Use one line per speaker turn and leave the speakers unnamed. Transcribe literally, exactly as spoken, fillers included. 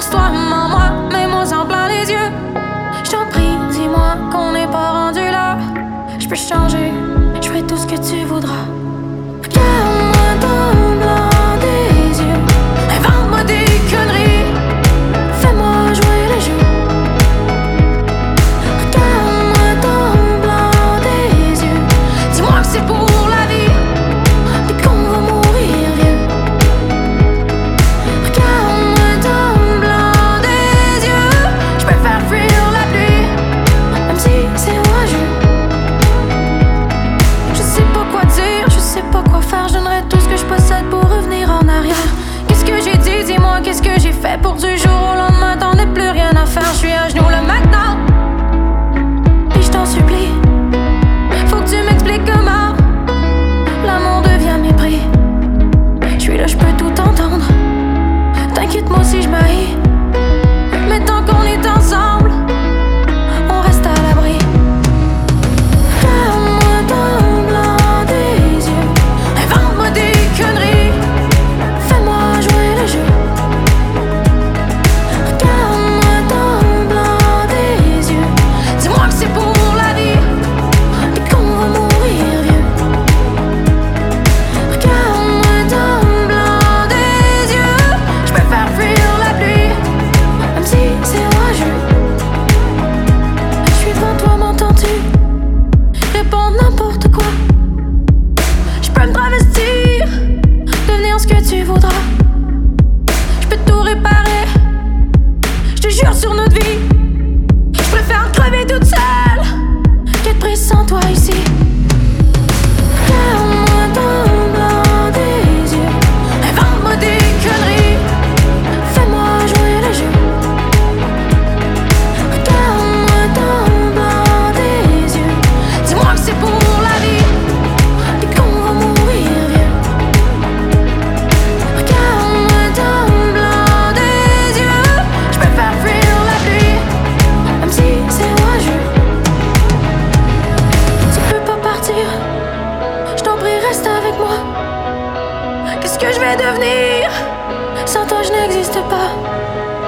toi, maman, moi, mets-moi en plein les yeux. J't'en prie, dis-moi qu'on n'est pas rendu là. J'peux changer, j'fais tout ce que tu voudras. Regarde-moi dans le blanc des yeux, invente-moi des conneries, fais-moi jouer le jeu. Regarde-moi dans le blanc des yeux, dis-moi que c'est pour la vie, puis qu'on va mourir vieux. Regarde-moi dans le blanc des yeux, j'peux faire fuir la pluie, même si c'est orageux. Je sais pas quoi dire, je sais pas quoi faire, je donnerai tout ce que je possède pour revenir en arrière. Qu'est-ce que j'ai dit, dis-moi, qu'est-ce que j'ai fait pour du jour au lendemain, t'en as plus rien à faire. Je suis à genoux là maintenant, puis je t'en supplie, faut que tu m'expliques comment l'amour devient mépris. Je suis là, je peux tout entendre, t'inquiète moi si je m'haïs, mais tant qu'on est ensemble, on reste à l'abri. Regarde-moi dans le blanc des yeux, invente-moi des conneries, fais-moi jouer le jeu. Regarde-moi dans le blanc des yeux, dis-moi que c'est pour la vie, puis qu'on va mourir vieux. Regarde-moi dans le blanc des yeux, j'peux faire fuir la pluie, même si c'est orageux. Je suis devant toi, m'entends-tu? Réponds n'importe quoi. Je peux me travestir, devenir ce que tu voudras. Je peux tout réparer, je te jure sur notre vie. Je préfère crever toute seule qu'être prise sans toi ici. Regarde-moi dans le blanc des yeux, invente-moi des conneries, fais-moi jouer le jeu. Regarde-moi dans le blanc des yeux, dis-moi que c'est pour la vie, puis qu'on va mourir vieux. Regarde-moi dans le blanc des yeux, j'peux faire fuir la pluie, même si c'est orageux. Tu peux pas partir, j't'en prie reste avec moi. Qu'est-ce que je vais devenir? Sans toi je n'existe pas.